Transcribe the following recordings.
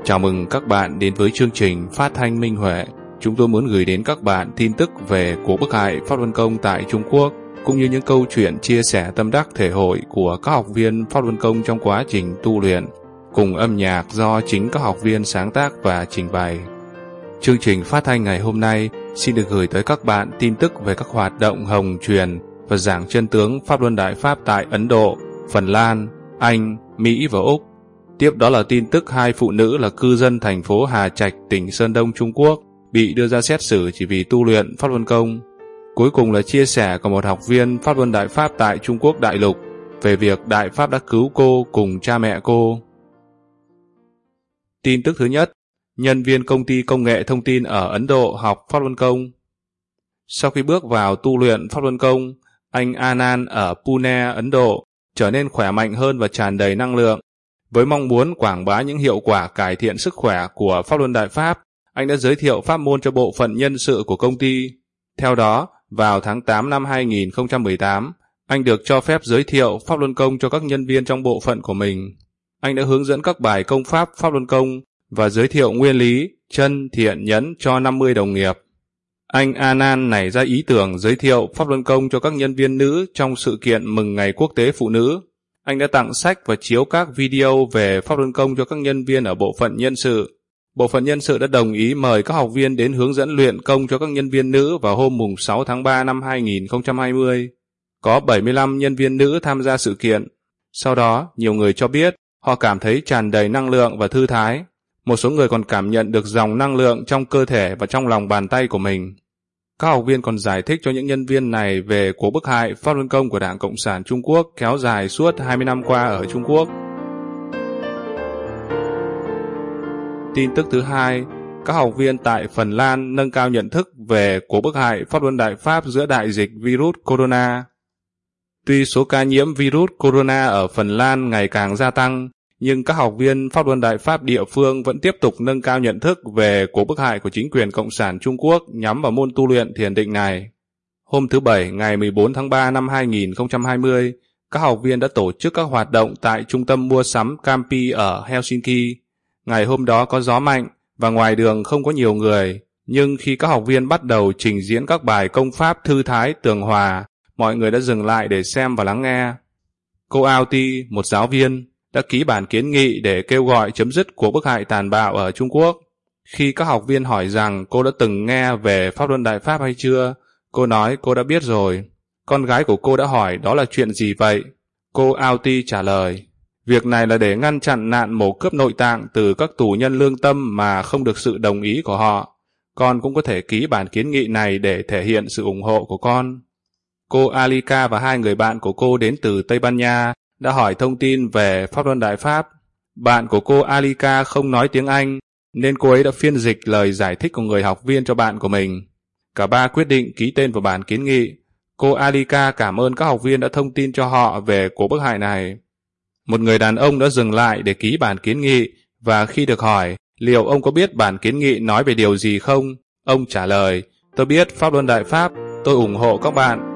Chào mừng các bạn đến với chương trình Phát thanh Minh Huệ. Chúng tôi muốn gửi đến các bạn tin tức về cuộc bức hại Pháp Luân Công tại Trung Quốc, cũng như những câu chuyện chia sẻ tâm đắc thể hội của các học viên Pháp Luân Công trong quá trình tu luyện, cùng âm nhạc do chính các học viên sáng tác và trình bày. Chương trình phát thanh ngày hôm nay xin được gửi tới các bạn tin tức về các hoạt động hồng truyền và giảng chân tướng Pháp Luân Đại Pháp tại Ấn Độ, Phần Lan, Anh, Mỹ và Úc. Tiếp đó là tin tức hai phụ nữ là cư dân thành phố Hà Trạch, tỉnh Sơn Đông, Trung Quốc bị đưa ra xét xử chỉ vì tu luyện Pháp Luân Công. Cuối cùng là chia sẻ của một học viên Pháp Luân Đại Pháp tại Trung Quốc đại lục về việc Đại Pháp đã cứu cô cùng cha mẹ cô. Tin tức thứ nhất, nhân viên công ty công nghệ thông tin ở Ấn Độ học Pháp Luân Công. Sau khi bước vào tu luyện Pháp Luân Công, anh Anand ở Pune, Ấn Độ trở nên khỏe mạnh hơn và tràn đầy năng lượng. Với mong muốn quảng bá những hiệu quả cải thiện sức khỏe của Pháp Luân Đại Pháp, anh đã giới thiệu pháp môn cho bộ phận nhân sự của công ty. Theo đó, vào tháng 8 năm 2018, anh được cho phép giới thiệu Pháp Luân Công cho các nhân viên trong bộ phận của mình. Anh đã hướng dẫn các bài công pháp Pháp Luân Công và giới thiệu nguyên lý, chân, thiện, nhẫn cho 50 đồng nghiệp. Anh Anand nảy ra ý tưởng giới thiệu Pháp Luân Công cho các nhân viên nữ trong sự kiện mừng Ngày Quốc tế Phụ nữ. Anh đã tặng sách và chiếu các video về Pháp Luân Công cho các nhân viên ở bộ phận nhân sự. Bộ phận nhân sự đã đồng ý mời các học viên đến hướng dẫn luyện công cho các nhân viên nữ vào hôm mùng 6 tháng 3 năm 2020. Có 75 nhân viên nữ tham gia sự kiện. Sau đó, nhiều người cho biết họ cảm thấy tràn đầy năng lượng và thư thái. Một số người còn cảm nhận được dòng năng lượng trong cơ thể và trong lòng bàn tay của mình. Các học viên còn giải thích cho những nhân viên này về cuộc bức hại Pháp Luân Công của Đảng Cộng sản Trung Quốc kéo dài suốt 20 năm qua ở Trung Quốc. Tin tức thứ hai, các học viên tại Phần Lan nâng cao nhận thức về cuộc bức hại Pháp Luân Đại Pháp giữa đại dịch virus corona. Tuy số ca nhiễm virus corona ở Phần Lan ngày càng gia tăng, nhưng các học viên Pháp Luân Đại Pháp địa phương vẫn tiếp tục nâng cao nhận thức về cuộc bức hại của chính quyền Cộng sản Trung Quốc nhắm vào môn tu luyện thiền định này. Hôm thứ Bảy, ngày 14 tháng 3 năm 2020, các học viên đã tổ chức các hoạt động tại trung tâm mua sắm Campi ở Helsinki. Ngày hôm đó có gió mạnh và ngoài đường không có nhiều người, nhưng khi các học viên bắt đầu trình diễn các bài công pháp thư thái tường hòa, mọi người đã dừng lại để xem và lắng nghe. Cô Auti, một giáo viên, đã ký bản kiến nghị để kêu gọi chấm dứt cuộc bức hại tàn bạo ở Trung Quốc. Khi các học viên hỏi rằng cô đã từng nghe về Pháp Luân Đại Pháp hay chưa, cô nói cô đã biết rồi. Con gái của cô đã hỏi đó là chuyện gì vậy? Cô Auti trả lời, việc này là để ngăn chặn nạn mổ cướp nội tạng từ các tù nhân lương tâm mà không được sự đồng ý của họ. Con cũng có thể ký bản kiến nghị này để thể hiện sự ủng hộ của con. Cô Alika và hai người bạn của cô đến từ Tây Ban Nha đã hỏi thông tin về Pháp Luân Đại Pháp. Bạn của cô Alika không nói tiếng Anh, nên cô ấy đã phiên dịch lời giải thích của người học viên cho bạn của mình. Cả ba quyết định ký tên vào bản kiến nghị. Cô Alika cảm ơn các học viên đã thông tin cho họ về cuộc bức hại này. Một người đàn ông đã dừng lại để ký bản kiến nghị, và khi được hỏi liệu ông có biết bản kiến nghị nói về điều gì không, ông trả lời, tôi biết Pháp Luân Đại Pháp, tôi ủng hộ các bạn.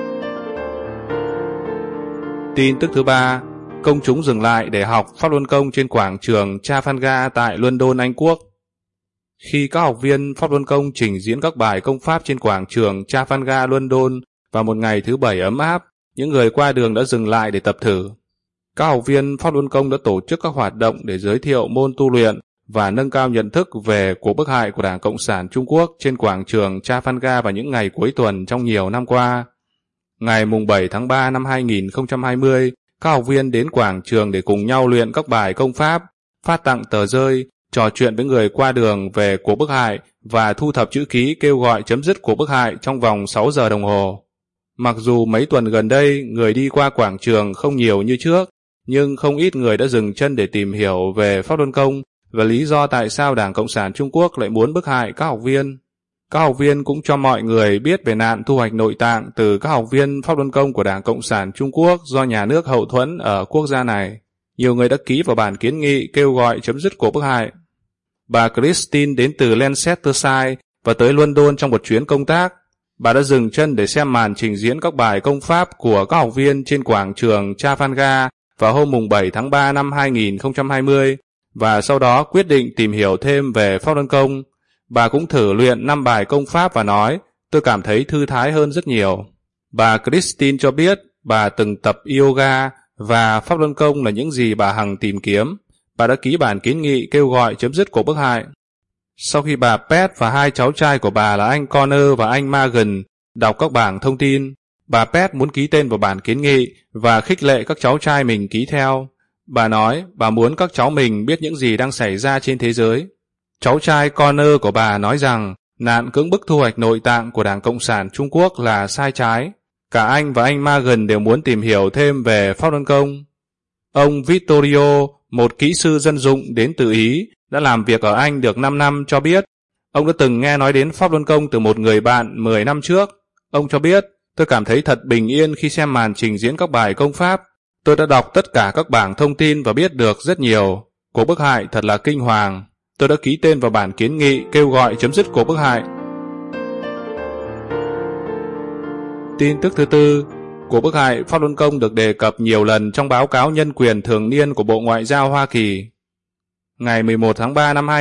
Tin tức thứ ba, công chúng dừng lại để học Pháp Luân Công trên quảng trường Trafalgar tại London, Anh Quốc. Khi các học viên Pháp Luân Công trình diễn các bài công pháp trên quảng trường Trafalgar, London vào một ngày thứ Bảy ấm áp, những người qua đường đã dừng lại để tập thử. Các học viên Pháp Luân Công đã tổ chức các hoạt động để giới thiệu môn tu luyện và nâng cao nhận thức về cuộc bức hại của Đảng Cộng sản Trung Quốc trên quảng trường Trafalgar vào những ngày cuối tuần trong nhiều năm qua. Ngày mùng 7 tháng 3 năm 2020, các học viên đến quảng trường để cùng nhau luyện các bài công pháp, phát tặng tờ rơi, trò chuyện với người qua đường về cuộc bức hại và thu thập chữ ký kêu gọi chấm dứt cuộc bức hại trong vòng 6 giờ đồng hồ. Mặc dù mấy tuần gần đây người đi qua quảng trường không nhiều như trước, nhưng không ít người đã dừng chân để tìm hiểu về Pháp Luân Công và lý do tại sao Đảng Cộng sản Trung Quốc lại muốn bức hại các học viên. Các học viên cũng cho mọi người biết về nạn thu hoạch nội tạng từ các học viên Pháp Luân Công của Đảng Cộng sản Trung Quốc do nhà nước hậu thuẫn ở quốc gia này. Nhiều người đã ký vào bản kiến nghị kêu gọi chấm dứt cuộc bức hại. Bà Christine đến từ Leicestershire và tới London trong một chuyến công tác. Bà đã dừng chân để xem màn trình diễn các bài công pháp của các học viên trên quảng trường Trafalgar vào hôm mùng 7 tháng 3 năm 2020 và sau đó quyết định tìm hiểu thêm về Pháp Luân Công. Bà cũng thử luyện 5 bài công pháp và nói, tôi cảm thấy thư thái hơn rất nhiều. Bà Christine cho biết bà từng tập yoga và Pháp Luân Công là những gì bà hằng tìm kiếm. Bà đã ký bản kiến nghị kêu gọi chấm dứt cuộc bức hại. Sau khi bà Pet và 2 cháu trai của bà là anh Connor và anh Magan đọc các bảng thông tin, bà Pet muốn ký tên vào bản kiến nghị và khích lệ các cháu trai mình ký theo. Bà nói bà muốn các cháu mình biết những gì đang xảy ra trên thế giới. Cháu trai Connor của bà nói rằng nạn cưỡng bức thu hoạch nội tạng của Đảng Cộng sản Trung Quốc là sai trái. Cả anh và anh Magan đều muốn tìm hiểu thêm về Pháp Luân Công. Ông Vittorio, một kỹ sư dân dụng đến từ Ý, đã làm việc ở Anh được 5 năm cho biết, ông đã từng nghe nói đến Pháp Luân Công từ một người bạn 10 năm trước. Ông cho biết, tôi cảm thấy thật bình yên khi xem màn trình diễn các bài công pháp. Tôi đã đọc tất cả các bảng thông tin và biết được rất nhiều. Cuộc bức hại thật là kinh hoàng. Tôi đã ký tên vào bản kiến nghị kêu gọi chấm dứt cuộc bức hại. Tin tức thứ tư, cuộc bức hại Pháp Luân Công được đề cập nhiều lần trong báo cáo nhân quyền thường niên của Bộ Ngoại giao Hoa Kỳ. Ngày 11 tháng 3 năm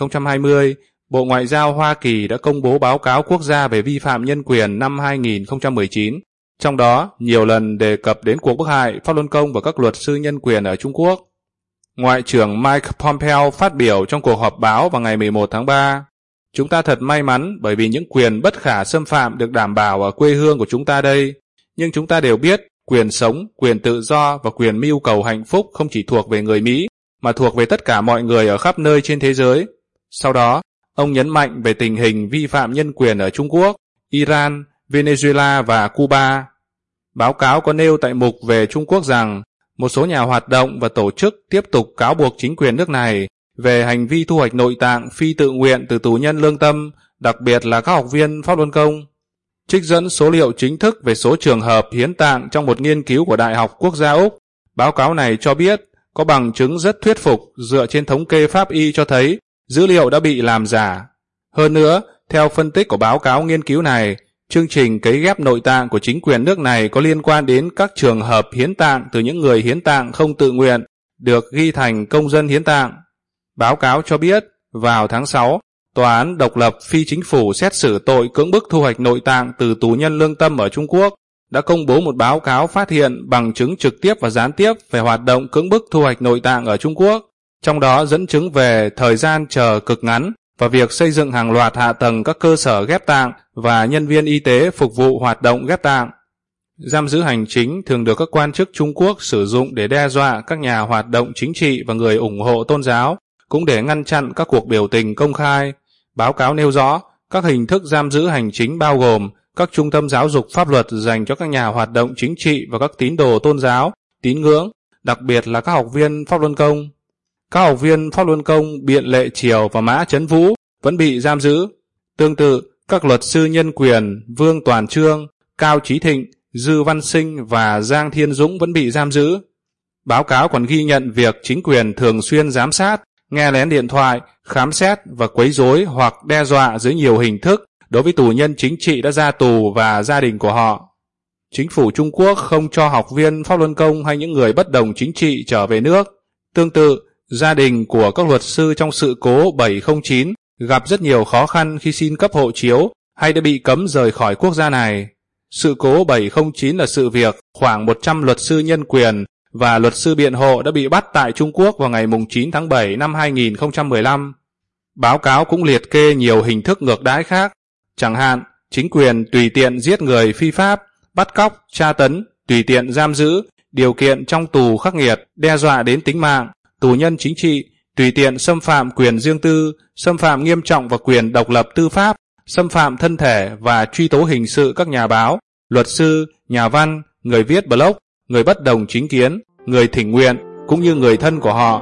2020, Bộ Ngoại giao Hoa Kỳ đã công bố báo cáo quốc gia về vi phạm nhân quyền năm 2019, trong đó nhiều lần đề cập đến cuộc bức hại Pháp Luân Công và các luật sư nhân quyền ở Trung Quốc. Ngoại trưởng Mike Pompeo phát biểu trong cuộc họp báo vào ngày 11 tháng 3. Chúng ta thật may mắn bởi vì những quyền bất khả xâm phạm được đảm bảo ở quê hương của chúng ta đây. Nhưng chúng ta đều biết quyền sống, quyền tự do và quyền mưu cầu hạnh phúc không chỉ thuộc về người Mỹ, mà thuộc về tất cả mọi người ở khắp nơi trên thế giới. Sau đó, ông nhấn mạnh về tình hình vi phạm nhân quyền ở Trung Quốc, Iran, Venezuela và Cuba. Báo cáo có nêu tại mục về Trung Quốc rằng một số nhà hoạt động và tổ chức tiếp tục cáo buộc chính quyền nước này về hành vi thu hoạch nội tạng phi tự nguyện từ tù nhân lương tâm, đặc biệt là các học viên Pháp Luân Công. Trích dẫn số liệu chính thức về số trường hợp hiến tạng trong một nghiên cứu của Đại học Quốc gia Úc, báo cáo này cho biết có bằng chứng rất thuyết phục dựa trên thống kê pháp y cho thấy dữ liệu đã bị làm giả. Hơn nữa, theo phân tích của báo cáo nghiên cứu này, chương trình cấy ghép nội tạng của chính quyền nước này có liên quan đến các trường hợp hiến tạng từ những người hiến tạng không tự nguyện, được ghi thành công dân hiến tạng. Báo cáo cho biết, vào tháng 6, Tòa án độc lập phi chính phủ xét xử tội cưỡng bức thu hoạch nội tạng từ tù nhân lương tâm ở Trung Quốc đã công bố một báo cáo phát hiện bằng chứng trực tiếp và gián tiếp về hoạt động cưỡng bức thu hoạch nội tạng ở Trung Quốc, trong đó dẫn chứng về thời gian chờ cực ngắn và việc xây dựng hàng loạt hạ tầng các cơ sở ghép tạng và nhân viên y tế phục vụ hoạt động ghép tạng. Giam giữ hành chính thường được các quan chức Trung Quốc sử dụng để đe dọa các nhà hoạt động chính trị và người ủng hộ tôn giáo, cũng để ngăn chặn các cuộc biểu tình công khai. Báo cáo nêu rõ, các hình thức giam giữ hành chính bao gồm các trung tâm giáo dục pháp luật dành cho các nhà hoạt động chính trị và các tín đồ tôn giáo, tín ngưỡng, đặc biệt là các học viên Pháp Luân Công. Các học viên Pháp Luân Công Biện Lệ Triều và Mã Chấn Vũ vẫn bị giam giữ. Tương tự, các luật sư nhân quyền Vương Toàn Trương, Cao Chí Thịnh, Dư Văn Sinh và Giang Thiên Dũng vẫn bị giam giữ. Báo cáo còn ghi nhận việc chính quyền thường xuyên giám sát, nghe lén điện thoại, khám xét và quấy rối hoặc đe dọa dưới nhiều hình thức đối với tù nhân chính trị đã ra tù và gia đình của họ. Chính phủ Trung Quốc không cho học viên Pháp Luân Công hay những người bất đồng chính trị trở về nước. Tương tự, gia đình của các luật sư trong sự cố 709 gặp rất nhiều khó khăn khi xin cấp hộ chiếu hay đã bị cấm rời khỏi quốc gia này. Sự cố 709 là sự việc khoảng 100 luật sư nhân quyền và luật sư biện hộ đã bị bắt tại Trung Quốc vào ngày 9 tháng 7 năm 2015. Báo cáo cũng liệt kê nhiều hình thức ngược đãi khác, chẳng hạn chính quyền tùy tiện giết người phi pháp, bắt cóc, tra tấn, tùy tiện giam giữ, điều kiện trong tù khắc nghiệt, đe dọa đến tính mạng, tù nhân chính trị, tùy tiện xâm phạm quyền riêng tư, xâm phạm nghiêm trọng vào quyền độc lập tư pháp, xâm phạm thân thể và truy tố hình sự các nhà báo, luật sư, nhà văn, người viết blog, người bất đồng chính kiến, người thỉnh nguyện, cũng như người thân của họ.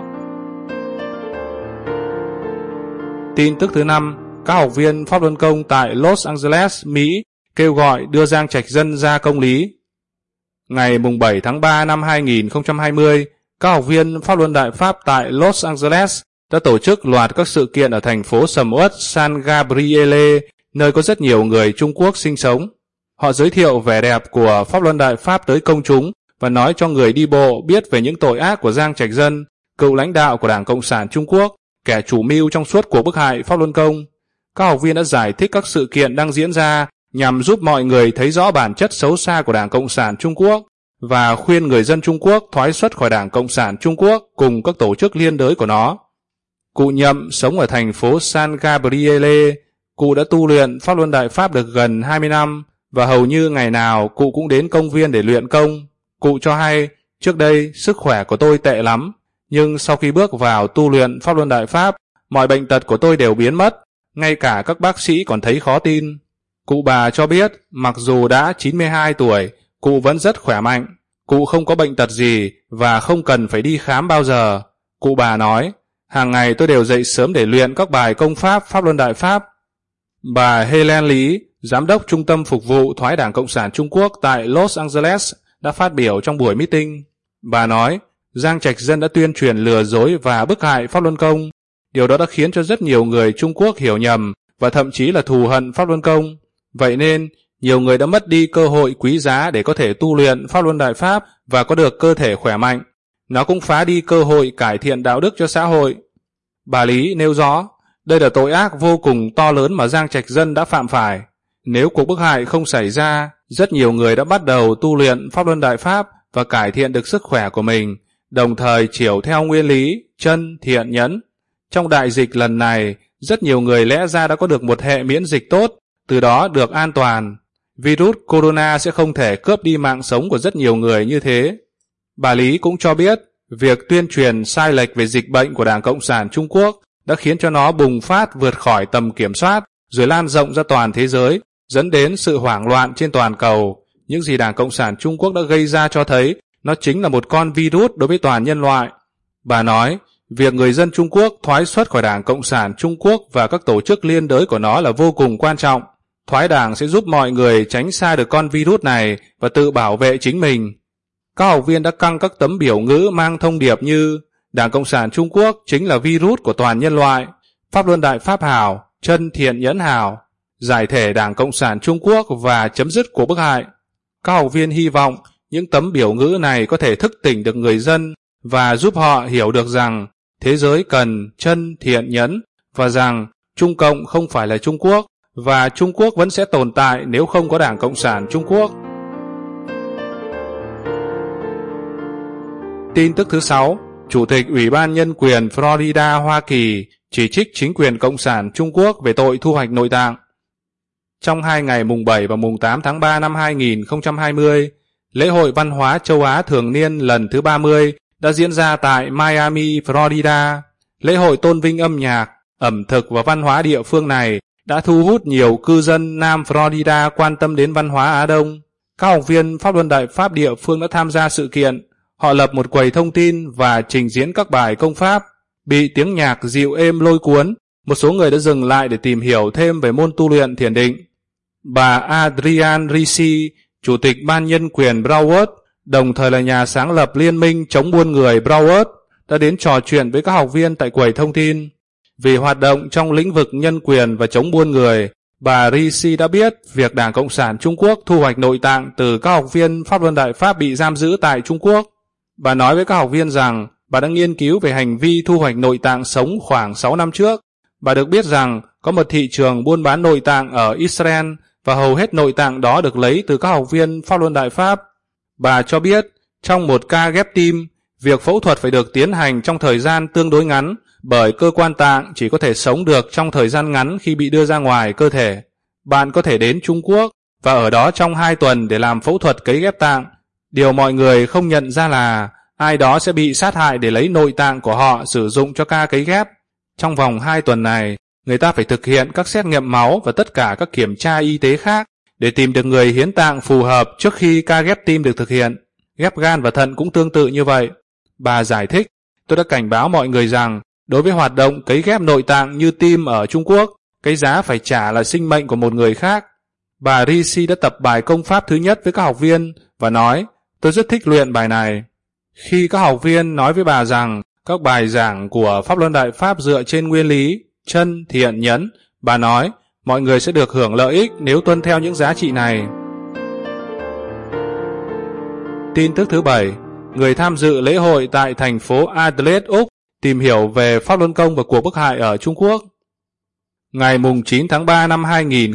Tin tức thứ 5, các học viên Pháp Luân Công tại Los Angeles, Mỹ kêu gọi đưa Giang Trạch Dân ra công lý. Ngày 7 tháng 3 năm 2020, các học viên Pháp Luân Đại Pháp tại Los Angeles đã tổ chức loạt các sự kiện ở thành phố sầm uất San Gabriele, nơi có rất nhiều người Trung Quốc sinh sống. Họ giới thiệu vẻ đẹp của Pháp Luân Đại Pháp tới công chúng và nói cho người đi bộ biết về những tội ác của Giang Trạch Dân, cựu lãnh đạo của Đảng Cộng sản Trung Quốc, kẻ chủ mưu trong suốt cuộc bức hại Pháp Luân Công. Các học viên đã giải thích các sự kiện đang diễn ra nhằm giúp mọi người thấy rõ bản chất xấu xa của Đảng Cộng sản Trung Quốc và khuyên người dân Trung Quốc thoái xuất khỏi Đảng Cộng sản Trung Quốc cùng các tổ chức liên đới của nó. Cụ Nhậm sống ở thành phố San Gabriele. Cụ đã tu luyện Pháp Luân Đại Pháp được gần 20 năm và hầu như ngày nào cụ cũng đến công viên để luyện công. Cụ cho hay, trước đây sức khỏe của tôi tệ lắm, nhưng sau khi bước vào tu luyện Pháp Luân Đại Pháp, mọi bệnh tật của tôi đều biến mất, ngay cả các bác sĩ còn thấy khó tin. Cụ bà cho biết, mặc dù đã 92 tuổi, cụ vẫn rất khỏe mạnh, cụ không có bệnh tật gì và không cần phải đi khám bao giờ. Cụ bà nói, hàng ngày tôi đều dậy sớm để luyện các bài công pháp Pháp Luân Đại Pháp. Bà Helen Lý, Giám đốc Trung tâm Phục vụ Thoái Đảng Cộng sản Trung Quốc tại Los Angeles, đã phát biểu trong buổi meeting. Bà nói, Giang Trạch Dân đã tuyên truyền lừa dối và bức hại Pháp Luân Công. Điều đó đã khiến cho rất nhiều người Trung Quốc hiểu nhầm và thậm chí là thù hận Pháp Luân Công. Vậy nên, nhiều người đã mất đi cơ hội quý giá để có thể tu luyện Pháp Luân Đại Pháp và có được cơ thể khỏe mạnh. Nó cũng phá đi cơ hội cải thiện đạo đức cho xã hội. Bà Lý nêu rõ, đây là tội ác vô cùng to lớn mà Giang Trạch Dân đã phạm phải. Nếu cuộc bức hại không xảy ra, rất nhiều người đã bắt đầu tu luyện Pháp Luân Đại Pháp và cải thiện được sức khỏe của mình, đồng thời chiều theo nguyên lý chân, thiện, nhẫn. Trong đại dịch lần này, rất nhiều người lẽ ra đã có được một hệ miễn dịch tốt, từ đó được an toàn. Virus corona sẽ không thể cướp đi mạng sống của rất nhiều người như thế. Bà Lý cũng cho biết, việc tuyên truyền sai lệch về dịch bệnh của Đảng Cộng sản Trung Quốc đã khiến cho nó bùng phát vượt khỏi tầm kiểm soát, rồi lan rộng ra toàn thế giới, dẫn đến sự hoảng loạn trên toàn cầu. Những gì Đảng Cộng sản Trung Quốc đã gây ra cho thấy nó chính là một con virus đối với toàn nhân loại. Bà nói, việc người dân Trung Quốc thoái xuất khỏi Đảng Cộng sản Trung Quốc và các tổ chức liên đới của nó là vô cùng quan trọng. Thoái đảng sẽ giúp mọi người tránh xa được con virus này và tự bảo vệ chính mình. Các học viên đã căng các tấm biểu ngữ mang thông điệp như Đảng Cộng sản Trung Quốc chính là virus của toàn nhân loại, Pháp Luân Đại Pháp hảo, chân thiện nhẫn hảo, giải thể Đảng Cộng sản Trung Quốc và chấm dứt cuộc bức hại. Các học viên hy vọng những tấm biểu ngữ này có thể thức tỉnh được người dân và giúp họ hiểu được rằng thế giới cần chân thiện nhẫn và rằng Trung Cộng không phải là Trung Quốc và Trung Quốc vẫn sẽ tồn tại nếu không có Đảng Cộng sản Trung Quốc. Tin tức thứ 6, Chủ tịch Ủy ban Nhân quyền Florida, Hoa Kỳ chỉ trích chính quyền Cộng sản Trung Quốc về tội thu hoạch nội tạng. Trong 2 ngày mùng 7 và mùng 8 tháng 3 năm 2020, lễ hội văn hóa châu Á thường niên lần thứ 30 đã diễn ra tại Miami, Florida. Lễ hội tôn vinh âm nhạc, ẩm thực và văn hóa địa phương này đã thu hút nhiều cư dân Nam Florida quan tâm đến văn hóa Á Đông. Các học viên Pháp Luân Đại Pháp địa phương đã tham gia sự kiện. Họ lập một quầy thông tin và trình diễn các bài công pháp. Bị tiếng nhạc dịu êm lôi cuốn, một số người đã dừng lại để tìm hiểu thêm về môn tu luyện thiền định. Bà Adrienne Ricci, Chủ tịch Ban Nhân quyền Broward, đồng thời là nhà sáng lập Liên minh chống buôn người Broward, đã đến trò chuyện với các học viên tại quầy thông tin. Vì hoạt động trong lĩnh vực nhân quyền và chống buôn người, bà Ricci đã biết việc Đảng Cộng sản Trung Quốc thu hoạch nội tạng từ các học viên Pháp Luân Đại Pháp bị giam giữ tại Trung Quốc. Bà nói với các học viên rằng bà đã nghiên cứu về hành vi thu hoạch nội tạng sống khoảng 6 năm trước. Bà được biết rằng có một thị trường buôn bán nội tạng ở Israel và hầu hết nội tạng đó được lấy từ các học viên Pháp Luân Đại Pháp. Bà cho biết trong một ca ghép tim, việc phẫu thuật phải được tiến hành trong thời gian tương đối ngắn bởi cơ quan tạng chỉ có thể sống được trong thời gian ngắn khi bị đưa ra ngoài cơ thể. Bạn có thể đến Trung Quốc và ở đó trong 2 tuần để làm phẫu thuật cấy ghép tạng. Điều mọi người không nhận ra là ai đó sẽ bị sát hại để lấy nội tạng của họ sử dụng cho ca cấy ghép. Trong vòng 2 tuần này, người ta phải thực hiện các xét nghiệm máu và tất cả các kiểm tra y tế khác để tìm được người hiến tạng phù hợp trước khi ca ghép tim được thực hiện. Ghép gan và thận cũng tương tự như vậy. Bà giải thích, tôi đã cảnh báo mọi người rằng đối với hoạt động cấy ghép nội tạng như tim ở Trung Quốc, cái giá phải trả là sinh mệnh của một người khác. Bà Ricci đã tập bài công pháp thứ nhất với các học viên và nói, tôi rất thích luyện bài này. Khi các học viên nói với bà rằng các bài giảng của Pháp Luân Đại Pháp dựa trên nguyên lý chân, thiện, nhẫn, bà nói mọi người sẽ được hưởng lợi ích nếu tuân theo những giá trị này. Tin tức thứ 7, người tham dự lễ hội tại thành phố Adelaide, Úc, tìm hiểu về pháp luân công và cuộc bức hại ở Trung Quốc. Ngày 9 tháng 3 năm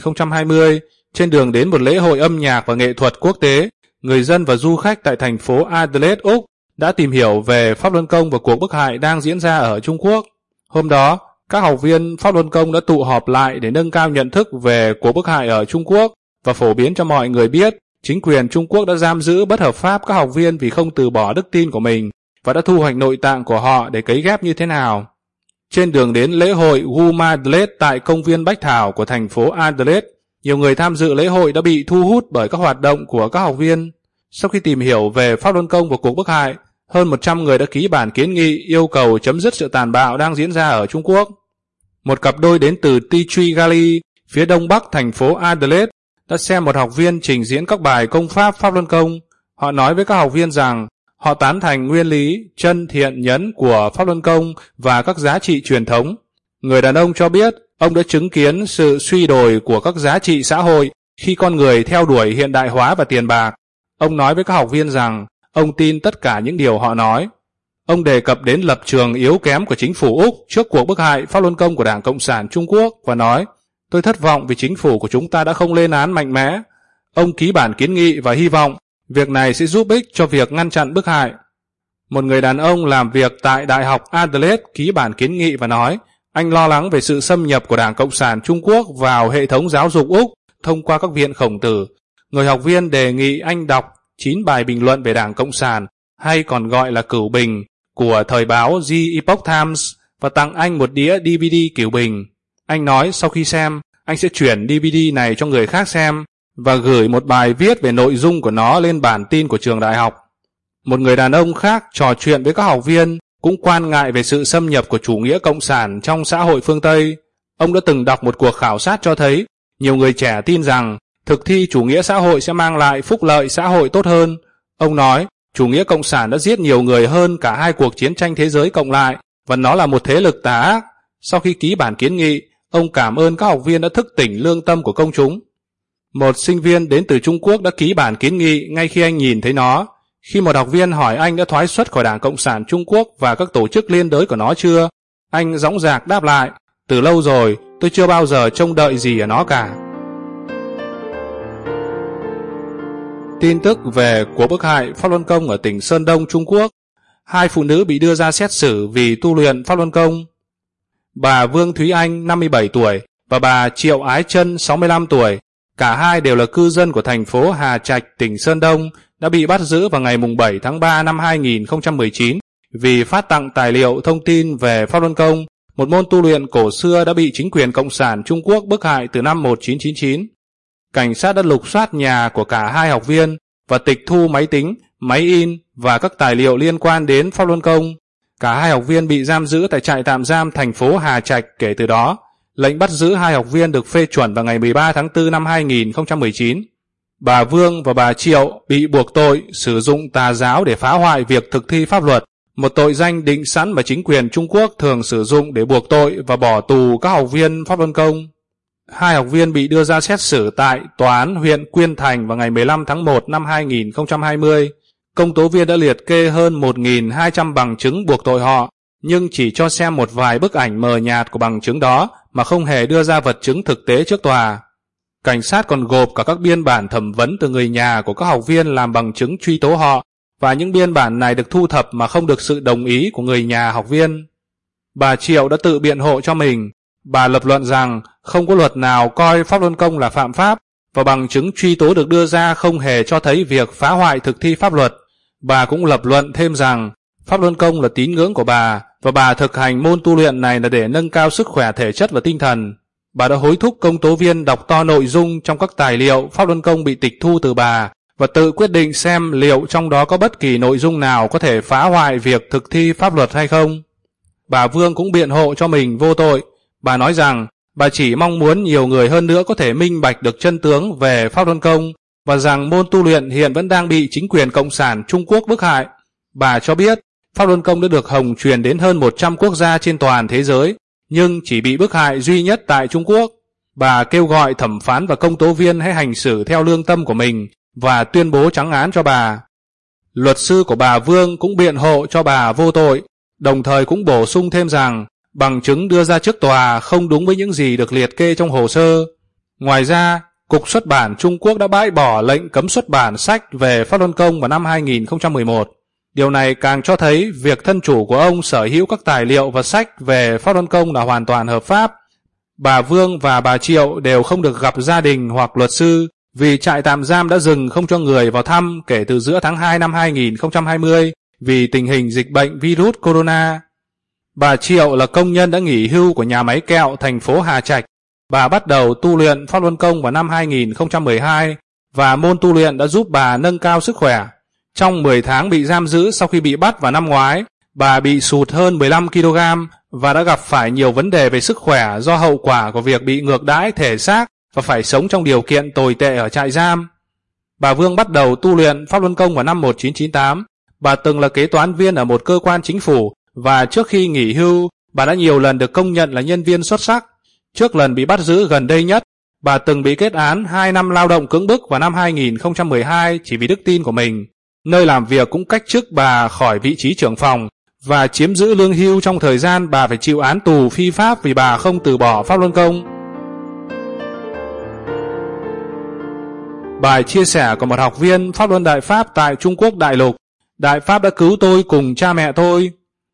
2020, trên đường đến một lễ hội âm nhạc và nghệ thuật quốc tế, người dân và du khách tại thành phố Adelaide, Úc đã tìm hiểu về pháp luân công và cuộc bức hại đang diễn ra ở Trung Quốc. Hôm đó, các học viên pháp luân công đã tụ họp lại để nâng cao nhận thức về cuộc bức hại ở Trung Quốc và phổ biến cho mọi người biết chính quyền Trung Quốc đã giam giữ bất hợp pháp các học viên vì không từ bỏ đức tin của mình và đã thu hoạch nội tạng của họ để cấy ghép như thế nào. Trên đường đến lễ hội Womadelaide tại công viên Bách Thảo của thành phố Adelaide, nhiều người tham dự lễ hội đã bị thu hút bởi các hoạt động của các học viên. Sau khi tìm hiểu về pháp luân công và cuộc bức hại, hơn 100 người đã ký bản kiến nghị yêu cầu chấm dứt sự tàn bạo đang diễn ra ở Trung Quốc. Một cặp đôi đến từ Tea Tree Gully, phía đông bắc thành phố Adelaide, đã xem một học viên trình diễn các bài công pháp pháp luân công. Họ nói với các học viên rằng họ tán thành nguyên lý chân thiện nhẫn của pháp luân công và các giá trị truyền thống. Người đàn ông cho biết ông đã chứng kiến sự suy đồi của các giá trị xã hội khi con người theo đuổi hiện đại hóa và tiền bạc. Ông nói với các học viên rằng ông tin tất cả những điều họ nói. Ông đề cập đến lập trường yếu kém của chính phủ Úc trước cuộc bức hại pháp luân công của Đảng Cộng sản Trung Quốc và nói, tôi thất vọng vì chính phủ của chúng ta đã không lên án mạnh mẽ. Ông ký bản kiến nghị và hy vọng việc này sẽ giúp ích cho việc ngăn chặn bức hại. Một người đàn ông làm việc tại Đại học Adelaide ký bản kiến nghị và nói, anh lo lắng về sự xâm nhập của Đảng Cộng sản Trung Quốc vào hệ thống giáo dục Úc thông qua các viện khổng tử. Người học viên đề nghị anh đọc 9 bài bình luận về Đảng Cộng sản, hay còn gọi là cửu bình, của thời báo The Epoch Times và tặng anh một đĩa DVD cửu bình. Anh nói sau khi xem, anh sẽ chuyển DVD này cho người khác xem và gửi một bài viết về nội dung của nó lên bản tin của trường đại học. Một người đàn ông khác trò chuyện với các học viên cũng quan ngại về sự xâm nhập của chủ nghĩa cộng sản trong xã hội phương Tây. Ông đã từng đọc một cuộc khảo sát cho thấy nhiều người trẻ tin rằng thực thi chủ nghĩa xã hội sẽ mang lại phúc lợi xã hội tốt hơn. Ông nói, chủ nghĩa cộng sản đã giết nhiều người hơn cả hai cuộc chiến tranh thế giới cộng lại và nó là một thế lực tà ác. Sau khi ký bản kiến nghị, ông cảm ơn các học viên đã thức tỉnh lương tâm của công chúng. Một sinh viên đến từ Trung Quốc đã ký bản kiến nghị ngay khi anh nhìn thấy nó. Khi một học viên hỏi anh đã thoái xuất khỏi Đảng Cộng sản Trung Quốc và các tổ chức liên đới của nó chưa, anh dõng dạc đáp lại, từ lâu rồi, tôi chưa bao giờ trông đợi gì ở nó cả. Tin tức về cuộc bức hại pháp luân công ở tỉnh Sơn Đông, Trung Quốc. 2 phụ nữ bị đưa ra xét xử vì tu luyện pháp luân công. Bà Vương Thúy Anh, 57 tuổi, và bà Triệu Ái Trân, 65 tuổi, cả hai đều là cư dân của thành phố Hà Trạch, tỉnh Sơn Đông, đã bị bắt giữ vào ngày 7 tháng 3 năm 2019 vì phát tặng tài liệu thông tin về pháp luân công, một môn tu luyện cổ xưa đã bị chính quyền Cộng sản Trung Quốc bức hại từ năm 1999. Cảnh sát đã lục soát nhà của cả hai học viên và tịch thu máy tính, máy in và các tài liệu liên quan đến pháp luân công. Cả hai học viên bị giam giữ tại trại tạm giam thành phố Hà Trạch kể từ đó. Lệnh bắt giữ hai học viên được phê chuẩn vào ngày 13 tháng 4 năm 2019. Bà Vương và bà Triệu bị buộc tội sử dụng tà giáo để phá hoại việc thực thi pháp luật, một tội danh định sẵn mà chính quyền Trung Quốc thường sử dụng để buộc tội và bỏ tù các học viên pháp luân công. Hai học viên bị đưa ra xét xử tại Tòa án huyện Quyên Thành vào ngày 15 tháng 1 năm 2020. Công tố viên đã liệt kê hơn 1.200 bằng chứng buộc tội họ, nhưng chỉ cho xem một vài bức ảnh mờ nhạt của bằng chứng đó mà không hề đưa ra vật chứng thực tế trước tòa. Cảnh sát còn gộp cả các biên bản thẩm vấn từ người nhà của các học viên làm bằng chứng truy tố họ, và những biên bản này được thu thập mà không được sự đồng ý của người nhà học viên. Bà Triệu đã tự biện hộ cho mình. Bà lập luận rằng không có luật nào coi pháp luân công là phạm pháp, và bằng chứng truy tố được đưa ra không hề cho thấy việc phá hoại thực thi pháp luật. Bà cũng lập luận thêm rằng pháp luân công là tín ngưỡng của bà, và bà thực hành môn tu luyện này là để nâng cao sức khỏe thể chất và tinh thần. Bà đã hối thúc công tố viên đọc to nội dung trong các tài liệu pháp luân công bị tịch thu từ bà và tự quyết định xem liệu trong đó có bất kỳ nội dung nào có thể phá hoại việc thực thi pháp luật hay không. Bà Vương cũng biện hộ cho mình vô tội. Bà nói rằng bà chỉ mong muốn nhiều người hơn nữa có thể minh bạch được chân tướng về pháp luân công và rằng môn tu luyện hiện vẫn đang bị chính quyền Cộng sản Trung Quốc bức hại. Bà cho biết pháp luân công đã được hồng truyền đến hơn 100 quốc gia trên toàn thế giới, nhưng chỉ bị bức hại duy nhất tại Trung Quốc. Bà kêu gọi thẩm phán và công tố viên hãy hành xử theo lương tâm của mình và tuyên bố trắng án cho bà. Luật sư của bà Vương cũng biện hộ cho bà vô tội, đồng thời cũng bổ sung thêm rằng bằng chứng đưa ra trước tòa không đúng với những gì được liệt kê trong hồ sơ. Ngoài ra, Cục Xuất bản Trung Quốc đã bãi bỏ lệnh cấm xuất bản sách về Pháp Luân Công vào năm 2011. Điều này càng cho thấy việc thân chủ của ông sở hữu các tài liệu và sách về Pháp Luân Công là hoàn toàn hợp pháp. Bà Vương và bà Triệu đều không được gặp gia đình hoặc luật sư vì trại tạm giam đã dừng không cho người vào thăm kể từ giữa tháng 2 năm 2020 vì tình hình dịch bệnh virus corona. Bà Triệu là công nhân đã nghỉ hưu của nhà máy kẹo thành phố Hà Trạch. Bà bắt đầu tu luyện Pháp Luân Công vào năm 2012 và môn tu luyện đã giúp bà nâng cao sức khỏe. Trong 10 tháng bị giam giữ sau khi bị bắt vào năm ngoái, bà bị sụt hơn 15 kg và đã gặp phải nhiều vấn đề về sức khỏe do hậu quả của việc bị ngược đãi thể xác và phải sống trong điều kiện tồi tệ ở trại giam. Bà Vương bắt đầu tu luyện Pháp Luân Công vào năm 1998. Bà từng là kế toán viên ở một cơ quan chính phủ và trước khi nghỉ hưu, bà đã nhiều lần được công nhận là nhân viên xuất sắc. Trước lần bị bắt giữ gần đây nhất, bà từng bị kết án 2 năm lao động cưỡng bức vào năm 2012 chỉ vì đức tin của mình. Nơi làm việc cũng cách chức bà khỏi vị trí trưởng phòng và chiếm giữ lương hưu trong thời gian bà phải chịu án tù phi pháp vì bà không từ bỏ Pháp Luân Công. Bài chia sẻ của một học viên Pháp Luân Đại Pháp tại Trung Quốc đại lục. Đại Pháp đã cứu tôi cùng cha mẹ tôi.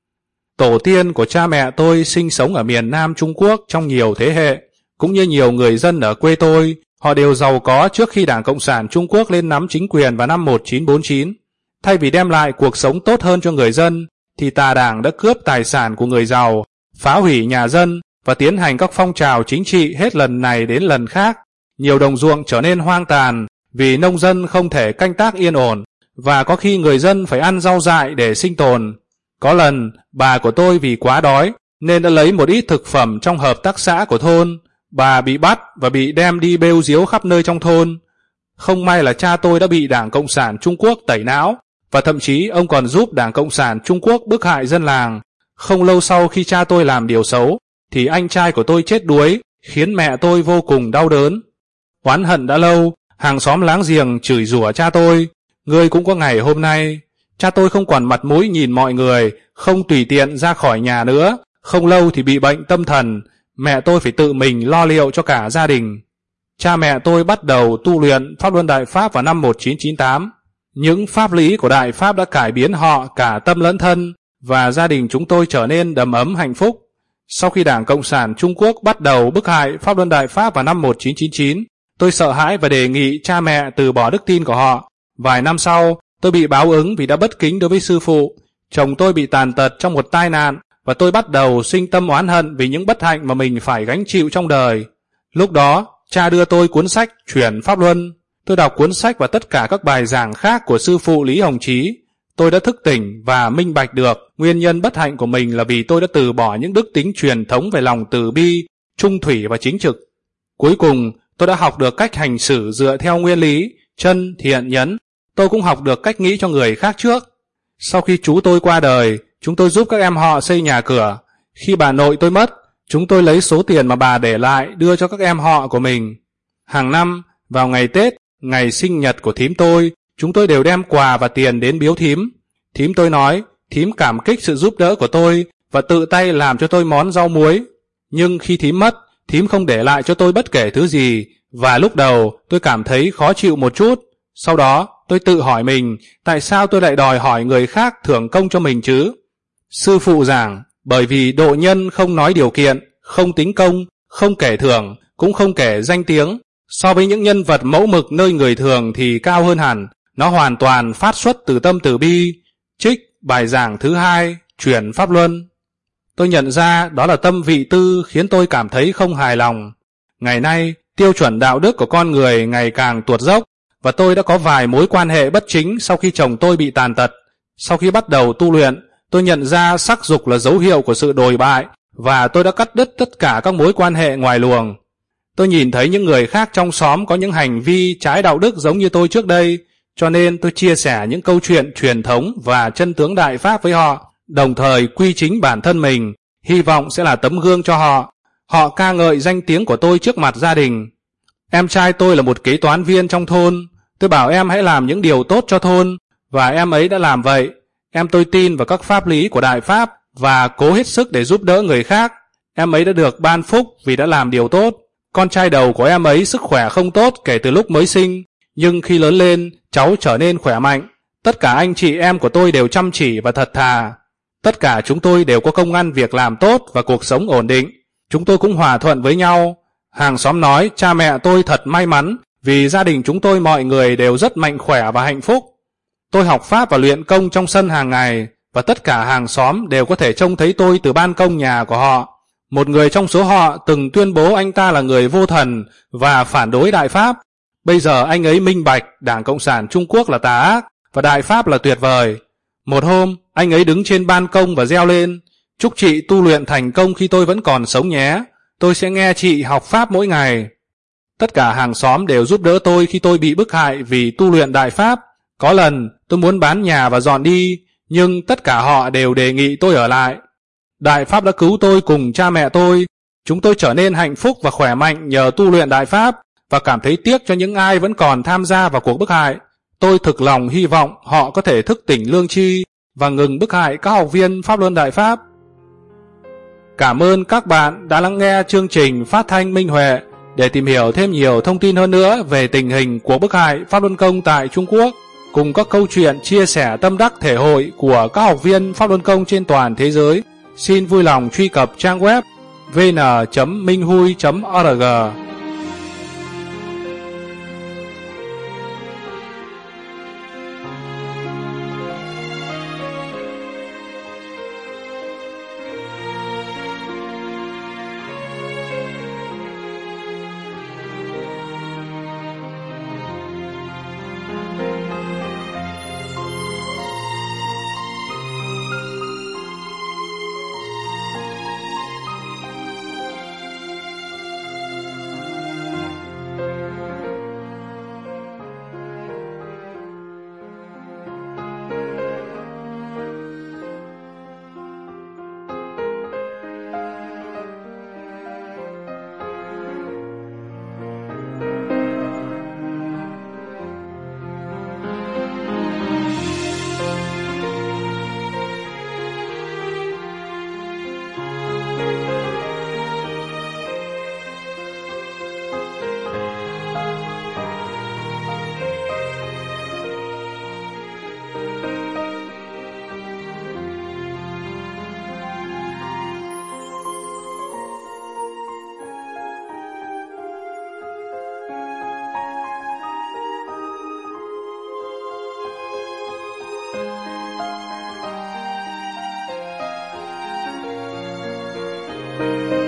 Tổ tiên của cha mẹ tôi sinh sống ở miền Nam Trung Quốc trong nhiều thế hệ, cũng như nhiều người dân ở quê tôi. Họ đều giàu có trước khi Đảng Cộng sản Trung Quốc lên nắm chính quyền vào năm 1949. Thay vì đem lại cuộc sống tốt hơn cho người dân, thì tà đảng đã cướp tài sản của người giàu, phá hủy nhà dân và tiến hành các phong trào chính trị hết lần này đến lần khác. Nhiều đồng ruộng trở nên hoang tàn vì nông dân không thể canh tác yên ổn, và có khi người dân phải ăn rau dại để sinh tồn. Có lần, bà của tôi vì quá đói nên đã lấy một ít thực phẩm trong hợp tác xã của thôn. Bà bị bắt và bị đem đi bêu diếu khắp nơi trong thôn. Không may là cha tôi đã bị Đảng Cộng sản Trung Quốc tẩy não, và thậm chí ông còn giúp Đảng Cộng sản Trung Quốc bức hại dân làng. Không lâu sau khi cha tôi làm điều xấu, thì anh trai của tôi chết đuối, khiến mẹ tôi vô cùng đau đớn. Oán hận đã lâu, hàng xóm láng giềng chửi rủa cha tôi. Ngươi cũng có ngày hôm nay. Cha tôi không còn mặt mũi nhìn mọi người, không tùy tiện ra khỏi nhà nữa. Không lâu thì bị bệnh tâm thần. Mẹ tôi phải tự mình lo liệu cho cả gia đình. Cha mẹ tôi bắt đầu tu luyện Pháp Luân Đại Pháp vào năm 1998. Những pháp lý của Đại Pháp đã cải biến họ cả tâm lẫn thân, và gia đình chúng tôi trở nên đầm ấm hạnh phúc. Sau khi Đảng Cộng sản Trung Quốc bắt đầu bức hại Pháp Luân Đại Pháp vào năm 1999, tôi sợ hãi và đề nghị cha mẹ từ bỏ đức tin của họ. Vài năm sau, tôi bị báo ứng vì đã bất kính đối với sư phụ. Chồng tôi bị tàn tật trong một tai nạn, và tôi bắt đầu sinh tâm oán hận vì những bất hạnh mà mình phải gánh chịu trong đời. Lúc đó, cha đưa tôi cuốn sách Chuyển Pháp Luân. Tôi đọc cuốn sách và tất cả các bài giảng khác của sư phụ Lý Hồng Chí. Tôi đã thức tỉnh và minh bạch được nguyên nhân bất hạnh của mình là vì tôi đã từ bỏ những đức tính truyền thống về lòng từ bi, trung thủy và chính trực. Cuối cùng, tôi đã học được cách hành xử dựa theo nguyên lý, chân, thiện, nhẫn. Tôi cũng học được cách nghĩ cho người khác trước. Sau khi chú tôi qua đời, chúng tôi giúp các em họ xây nhà cửa. Khi bà nội tôi mất, chúng tôi lấy số tiền mà bà để lại đưa cho các em họ của mình. Hàng năm, vào ngày Tết, ngày sinh nhật của thím tôi, chúng tôi đều đem quà và tiền đến biếu thím. Thím tôi nói, thím cảm kích sự giúp đỡ của tôi và tự tay làm cho tôi món rau muối. Nhưng khi thím mất, thím không để lại cho tôi bất kể thứ gì, và lúc đầu tôi cảm thấy khó chịu một chút. Sau đó, tôi tự hỏi mình, tại sao tôi lại đòi hỏi người khác thưởng công cho mình chứ? Sư phụ giảng, bởi vì độ nhân không nói điều kiện, không tính công, không kể thưởng, cũng không kể danh tiếng. So với những nhân vật mẫu mực nơi người thường thì cao hơn hẳn, nó hoàn toàn phát xuất từ tâm từ bi. Trích bài giảng thứ 2, Chuyển Pháp Luân. Tôi nhận ra đó là tâm vị tư khiến tôi cảm thấy không hài lòng. Ngày nay, tiêu chuẩn đạo đức của con người ngày càng tuột dốc, và tôi đã có vài mối quan hệ bất chính sau khi chồng tôi bị tàn tật. Sau khi bắt đầu tu luyện, tôi nhận ra sắc dục là dấu hiệu của sự đồi bại, và tôi đã cắt đứt tất cả các mối quan hệ ngoài luồng. Tôi nhìn thấy những người khác trong xóm có những hành vi trái đạo đức giống như tôi trước đây, cho nên tôi chia sẻ những câu chuyện truyền thống và chân tướng Đại Pháp với họ, đồng thời quy chính bản thân mình, hy vọng sẽ là tấm gương cho họ. Họ ca ngợi danh tiếng của tôi trước mặt gia đình. Em trai tôi là một kế toán viên trong thôn. Tôi bảo em hãy làm những điều tốt cho thôn, và em ấy đã làm vậy. Em tôi tin vào các pháp lý của Đại Pháp và cố hết sức để giúp đỡ người khác. Em ấy đã được ban phúc vì đã làm điều tốt. Con trai đầu của em ấy sức khỏe không tốt kể từ lúc mới sinh, nhưng khi lớn lên, cháu trở nên khỏe mạnh. Tất cả anh chị em của tôi đều chăm chỉ và thật thà. Tất cả chúng tôi đều có công ăn việc làm tốt và cuộc sống ổn định. Chúng tôi cũng hòa thuận với nhau. Hàng xóm nói cha mẹ tôi thật may mắn vì gia đình chúng tôi mọi người đều rất mạnh khỏe và hạnh phúc. Tôi học pháp và luyện công trong sân hàng ngày và tất cả hàng xóm đều có thể trông thấy tôi từ ban công nhà của họ. Một người trong số họ từng tuyên bố anh ta là người vô thần và phản đối Đại Pháp. Bây giờ anh ấy minh bạch Đảng Cộng sản Trung Quốc là tà ác và Đại Pháp là tuyệt vời. Một hôm, anh ấy đứng trên ban công và reo lên: "Chúc chị tu luyện thành công khi tôi vẫn còn sống nhé. Tôi sẽ nghe chị học Pháp mỗi ngày." Tất cả hàng xóm đều giúp đỡ tôi khi tôi bị bức hại vì tu luyện Đại Pháp. Có lần tôi muốn bán nhà và dọn đi, nhưng tất cả họ đều đề nghị tôi ở lại. Đại Pháp đã cứu tôi cùng cha mẹ tôi. Chúng tôi trở nên hạnh phúc và khỏe mạnh nhờ tu luyện Đại Pháp và cảm thấy tiếc cho những ai vẫn còn tham gia vào cuộc bức hại. Tôi thực lòng hy vọng họ có thể thức tỉnh lương tri và ngừng bức hại các học viên Pháp Luân Đại Pháp. Cảm ơn các bạn đã lắng nghe chương trình phát thanh Minh Huệ. Để tìm hiểu thêm nhiều thông tin hơn nữa về tình hình cuộc bức hại Pháp Luân Công tại Trung Quốc, cùng các câu chuyện chia sẻ tâm đắc thể hội của các học viên Pháp Luân Công trên toàn thế giới, xin vui lòng truy cập trang web vn.minhui.org. Thank you.